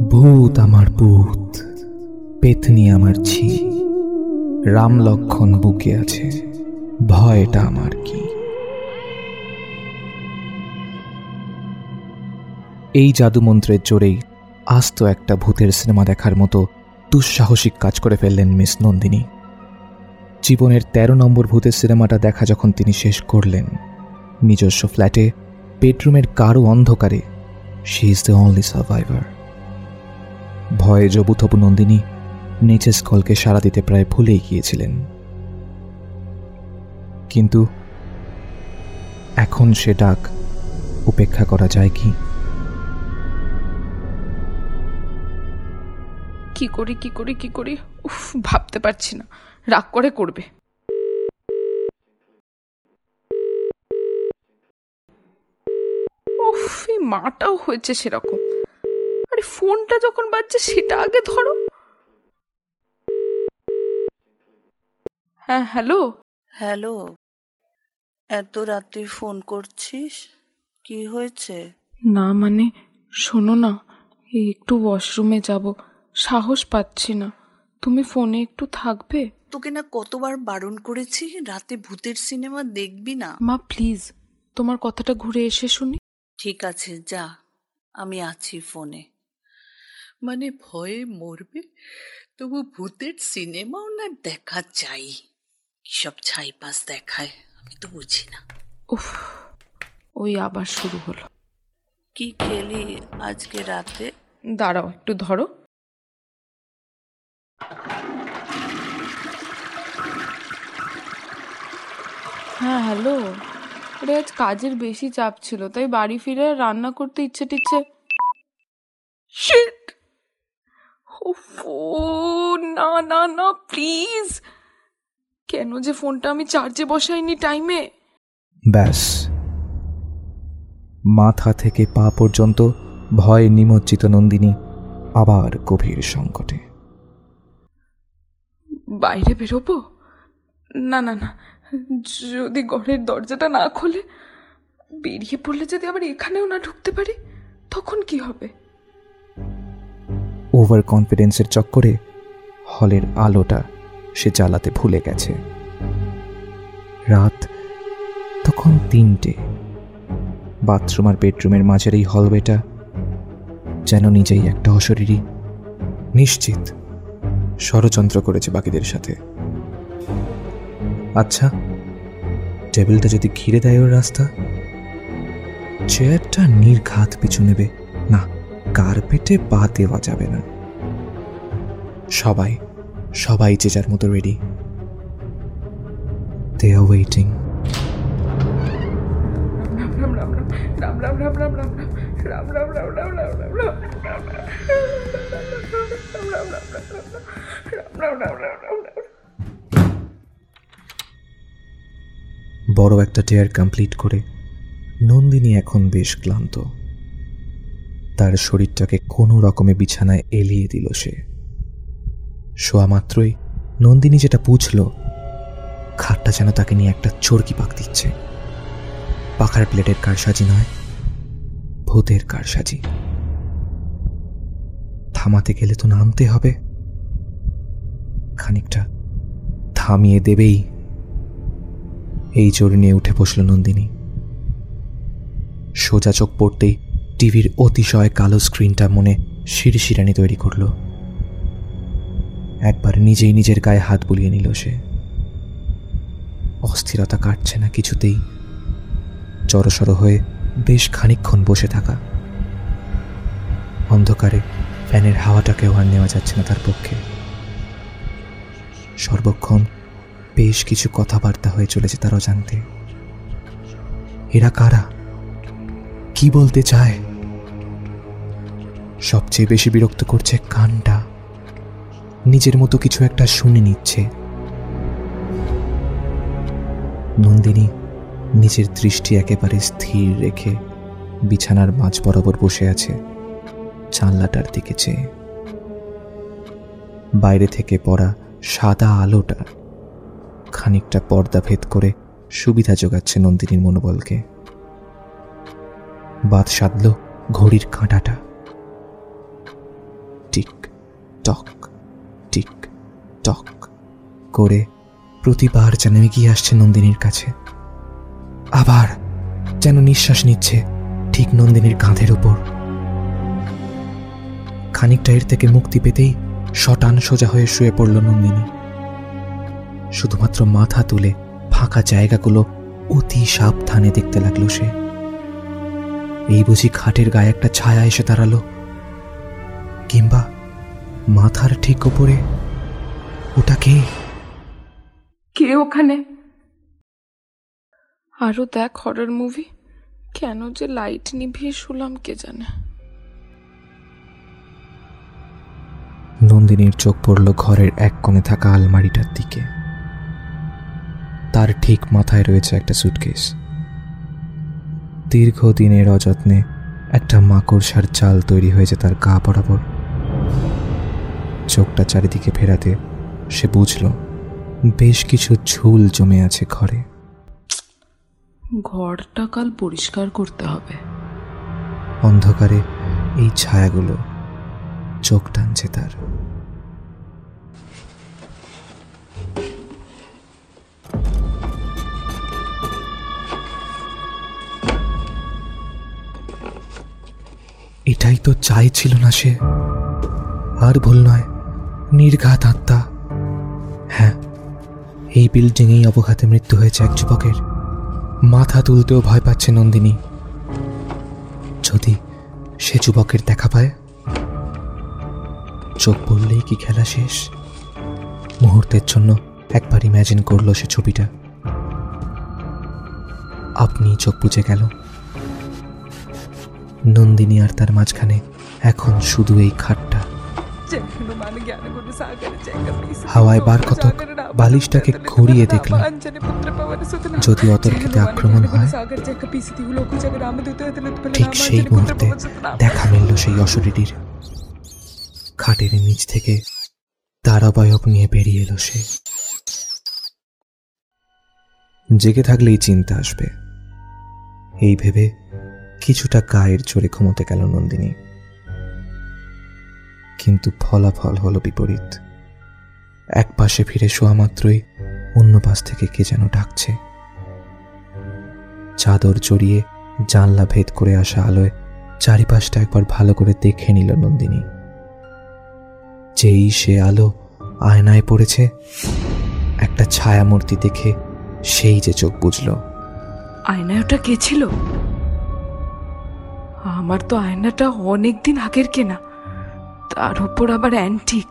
ভূত আমার ভূত, পেতনি আমার ছি, রাম লক্ষণ বুকে আছে, ভয়টা আমার কি। এই জাদুমন্ত্রের জোরেই আস্ত একটা ভূতের সিনেমা দেখার মতো দুঃসাহসিক কাজ করে ফেললেন মিস নন্দিনী। জীবনের 13 নম্বর ভূতের সিনেমাটা দেখা যখন তিনি শেষ করলেন, নিজস্ব ফ্ল্যাটে বেডরুমের কারো অন্ধকারে, she is the only survivor. ভয়ে জবুথবু নন্দিনী নিচের কলকে সাড়া দিতে প্রায় ভুলেই গিয়েছিলেন, কিন্তু এখন সে ডাক উপেক্ষা করা যায় কি? কি করি উফ, ভাবতে পারছি না, রাগ করে করবে। উফ, এই মাটাও হয়েছে সেরকম। আরে ফোনটা যখন বাজছে সেটা আগে ধরো। হ্যাঁ, হ্যালো। হ্যালো, এত রাতে ফোন করছিস, কি হয়েছে? না মানে শোনো না, একটু ওয়াশরুমে যাব, সাহস পাচ্ছি না। তুমি ফোনে একটু থাকবে? তোকে না কতবার বারণ করেছি রাতে ভূতের সিনেমা দেখবি না। মা প্লিজ, তোমার কথাটা ঘুরে এসে শুনি। ঠিক আছে, যা, আমি আছি ফোনে। মানে ভয়ে মরবে, তবু ভূতের সিনেমাও না দেখা চাই। সব ছাইপাস দেখায়, আমি তো বুঝি না। উফ, ওই আবার শুরু হলো। কি খেলি আজকে রাতে? দাঁড়াও একটু ধরো। হ্যাঁ হ্যালো। আরে আজ কাজের বেশি চাপ ছিল, তাই বাড়ি ফিরে রান্না করতে ইচ্ছে টিচ্ছে। শিট! না না না প্লিজ, কেন যে ফোনটা আমি চার্জে বসাইনি টাইমে। ব্যাস, মাথা থেকে পা পর্যন্ত ভয়ে নিমজ্জিত নন্দিনী আবার গভীর সংকটে। বাইরে বেরোবো? না না না, যদি ঘরের দরজাটা না খোলে, বেরিয়ে পড়লে যদি আবার এখানেও না ঢুকতে পারি, তখন কি হবে? ওভার কনফিডেন্সের চক্করে হলের আলোটা সে জ্বালাতে ভুলে গেছে। রাত তখন 3টে। বাথরুম আর বেডরুমের মাঝের এই হলওয়েটা যেন নিজেই একটা অশরীরী, নিশ্চিত ষড়যন্ত্র করেছে বাকিদের সাথে। আচ্ছা, টেবিলটা যদি ঘিরে দেয় ওর রাস্তা, চেয়ারটা নির্ঘাত পিছু নেবে না, কার্পেটে পা দেওয়া যাবে না। সবাই যে যার মতো রেডি। They are waiting. বড় একটা টেয়ার কমপ্লিট করে নন্দিনী এখন বেশ ক্লান্ত। তার শরীরটাকে কোনো রকমে বিছানায় এলিয়ে দিল সে। শোয়া মাত্রই নন্দিনী যেটা বুঝল, খাটটা যেন তাকে নিয়ে একটা চরকি পাক দিচ্ছে। পাখার প্লেটের কারসাজি নয়, ভূতের কারসাজি। থামাতে গেলে তো নামতে হবে, খানিকটা থামিয়ে দেবেই। এই জোর নিয়ে উঠে বসল নন্দিনী। সোজা চোখ পড়তেই টিভির অতিশয় কালো স্ক্রিনটা মনে শিরশিরানি তৈরি করল। একবার নিজেই নিজের গায়ে হাত বুলিয়ে নিল সে। অস্থিরতা কাটছে না কিছুতেই। জড়সড় হয়ে বেশ খানিকক্ষণ বসে থাকা। অন্ধকারে ফ্যানের হাওয়াটাকেও আর নেওয়া যাচ্ছে না তার পক্ষে। সর্বক্ষণ বেশ কিছু কথাবার্তা হয়ে চলেছে তার অজান্তে। এরা কারা? কি বলতে চায়? সবচেয়ে বেশি বিরক্ত করছে কানটা। নিজের মতো কিছু একটা শুনে নিচ্ছে। নন্দিনী নিজের দৃষ্টি একেবারে স্থির রেখে বিছানার মাঝ বরাবর বসে আছে, জানলাটার দিকে চেয়ে। বাইরে থেকে পড়া সাদা আলোটা খানিকটা পর্দা ভেদ করে সুবিধা যোগাচ্ছে নন্দিনীর মনোবলকে। বাদ সাধল ঘড়ির কাঁটাটা। টক টিক টক করে প্রতিবার যেন এগিয়ে আসছে নন্দিনীর কাছে। আবার যেন নিঃশ্বাস নিচ্ছে ঠিক নন্দিনীর কাঁধের উপর। খানিকটা এর থেকে মুক্তি পেতেই শটান সোজা হয়ে শুয়ে পড়ল নন্দিনী। শুধুমাত্র মাথা তুলে ফাঁকা জায়গাগুলো অতি সাবধানে দেখতে লাগলো সে। এই বুঝি খাটের গায়ে একটা ছায়া এসে দাঁড়ালো, কিংবা মাথার ঠিক ওপরে? ওটা কে? কে ওখানে? আরো দেখ হরর মুভি। কেন যে লাইট নিভিয়ে শুলাম কে জানে। নন্দিনীর চোখ পড়ল ঘরের এক কোণে থাকা আলমারিটার দিকে। তার ঠিক মাথায় রয়েছে একটা সুটকেস। দীর্ঘদিনের অযত্নে একটা মাকড়সার জাল তৈরি হয়েছে তার গা বরাবর। চোখটা চারিদিকে ফেরাতে সে বুঝল বেশ কিছু ঝুল জমে আছে ঘরে। ঘরটা কাল পরিষ্কার করতে হবে। অন্ধকারে এই ছায়াগুলো চোখ টানছে তার। এটাই তো চাইছিল না সে। আর ভুল নয়, নির্ঘাত আত্মা। হ্যাঁ, এই বিল্ডিংয়েই অবঘাতে মৃত্যু হয়েছে এক যুবকের। মাথা তুলতেও ভয় পাচ্ছে নন্দিনী। যদি সে যুবকের দেখা পায়, চোখ পড়লেই কি খেলা শেষ? মুহূর্তের জন্য একবার ইম্যাজিন করলো সে ছবিটা। আপনি চোখ বুজে গেল। নন্দিনী আর তার মাঝখানে এখন শুধু এই খাটটা। হাওয়ায় বার কত বালিশটাকে ঘুরিয়ে দেখলাম। যদি অতর্কিতে আক্রমণ হয়, ঠিক সেই মুহূর্তে দেখা মিলল সেই অশরীরীর। খাটের নিচ থেকে তার অবয়ব নিয়ে বেরিয়ে এলো সে। জেগে থাকলেই চিন্তা আসবে, এই ভেবে কিছুটা গায়ের জোরে ঘুমোতে গেল নন্দিনী। কিন্তু ফলাফল হলো বিপরীত। এক পাশে ফিরে শোয়া মাত্রই অন্য পাশ থেকে কে যেন ডাকছে। চাদর জড়িয়ে জানলা ভেদ করে আসা আলোয় চারিপাশটা একবার ভালো করে দেখে নিল নন্দিনী। যেই সে আলো আয়নায় পড়েছে, একটা ছায়ামূর্তি দেখে সেই যে চোখ বুঝল। আয়নায় ওটা কে ছিল? আমার তো আয়নাটা অনেকদিন আগের কেনা, তার উপর আবার অ্যান্টিক।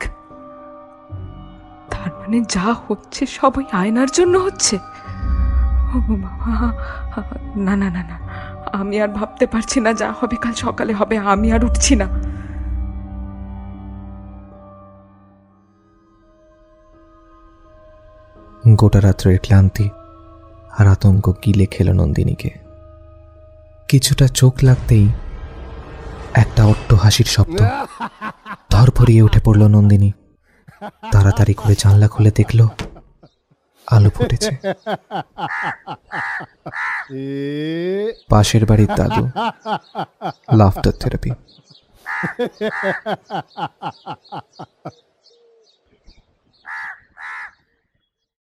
তার মানে যা হচ্ছে সব ওই আয়নার জন্য হচ্ছে। না না না না, আমি আর ভাবতে পারছি না। যা হবে কাল সকালে হবে, আমি আর উঠছি না। গোটা রাত্রের ক্লান্তি আর আতঙ্ক গিলে খেল নন্দিনীকে। কিছুটা চোখ লাগতেই একটা অট্ট হাসির শব্দ। ধরফরিয়ে উঠে পড়ল নন্দিনী। তাড়াতাড়ি করে জানলা খুলে দেখল আলো ফুটেছে। পাশের বাড়ির দাদু। Laughter therapy.